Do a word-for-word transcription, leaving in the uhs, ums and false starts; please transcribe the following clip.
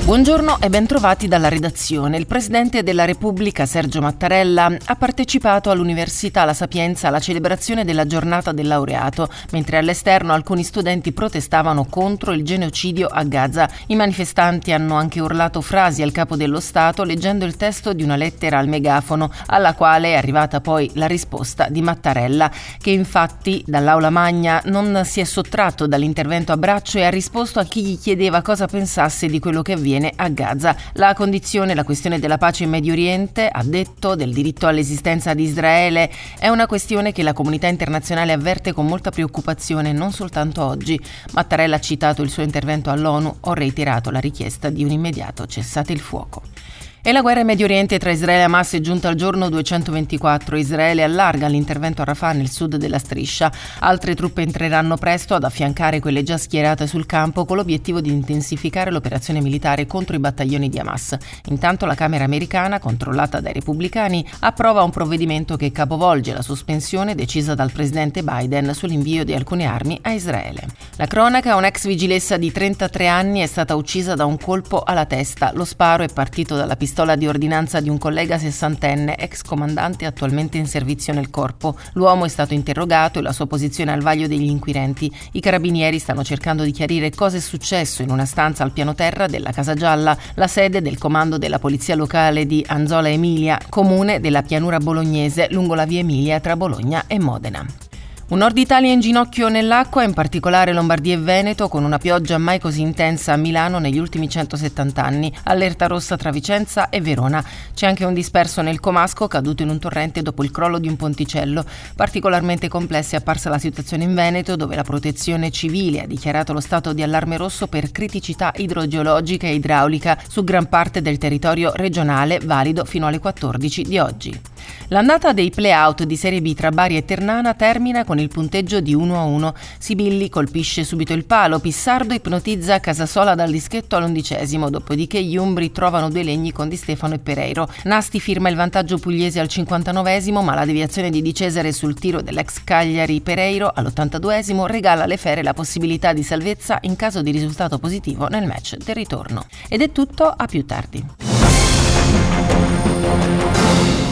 Buongiorno e bentrovati dalla redazione. Il Presidente della Repubblica, Sergio Mattarella, ha partecipato all'Università La Sapienza alla celebrazione della giornata del laureato, mentre all'esterno alcuni studenti protestavano contro il genocidio a Gaza. I manifestanti hanno anche urlato frasi al capo dello Stato leggendo il testo di una lettera al megafono, alla quale è arrivata poi la risposta di Mattarella, che infatti dall'Aula Magna non si è sottratto dall'intervento a braccio e ha risposto a chi gli chiedeva cosa pensasse di quello che avviene a Gaza. La condizione, la questione della pace in Medio Oriente, ha detto, del diritto all'esistenza di Israele, è una questione che la comunità internazionale avverte con molta preoccupazione, non soltanto oggi. Mattarella ha citato il suo intervento all'ONU: ho reiterato la richiesta di un immediato cessate il fuoco. E la guerra in Medio Oriente tra Israele e Hamas è giunta al giorno duecentoventiquattro. Israele allarga l'intervento a Rafah nel sud della striscia. Altre truppe entreranno presto ad affiancare quelle già schierate sul campo con l'obiettivo di intensificare l'operazione militare contro i battaglioni di Hamas. Intanto la Camera americana, controllata dai repubblicani, approva un provvedimento che capovolge la sospensione decisa dal presidente Biden sull'invio di alcune armi a Israele. La cronaca: un'ex vigilessa di trentatré anni è stata uccisa da un colpo alla testa. Lo sparo è partito dalla pistola di ordinanza di un collega sessantenne, ex comandante attualmente in servizio nel corpo. L'uomo è stato interrogato e la sua posizione al vaglio degli inquirenti. I carabinieri stanno cercando di chiarire cosa è successo in una stanza al piano terra della Casa Gialla, la sede del comando della polizia locale di Anzola Emilia, comune della pianura bolognese lungo la via Emilia tra Bologna e Modena. Un Nord Italia in ginocchio nell'acqua, in particolare Lombardia e Veneto, con una pioggia mai così intensa a Milano negli ultimi centosettanta anni. Allerta rossa tra Vicenza e Verona. C'è anche un disperso nel Comasco, caduto in un torrente dopo il crollo di un ponticello. Particolarmente complessa è apparsa la situazione in Veneto, dove la Protezione Civile ha dichiarato lo stato di allarme rosso per criticità idrogeologica e idraulica su gran parte del territorio regionale, valido fino alle quattordici di oggi. L'andata dei play-out di Serie B tra Bari e Ternana termina con il punteggio di uno a uno. Sibilli colpisce subito il palo, Pissardo ipnotizza Casasola dal dischetto all'undicesimo, dopodiché gli umbri trovano due legni con Di Stefano e Pereiro. Nasti firma il vantaggio pugliese al cinquantanovesimo, ma la deviazione di Di Cesare sul tiro dell'ex Cagliari Pereiro all'ottantaduesimo regala alle Fere la possibilità di salvezza in caso di risultato positivo nel match del ritorno. Ed è tutto, a più tardi.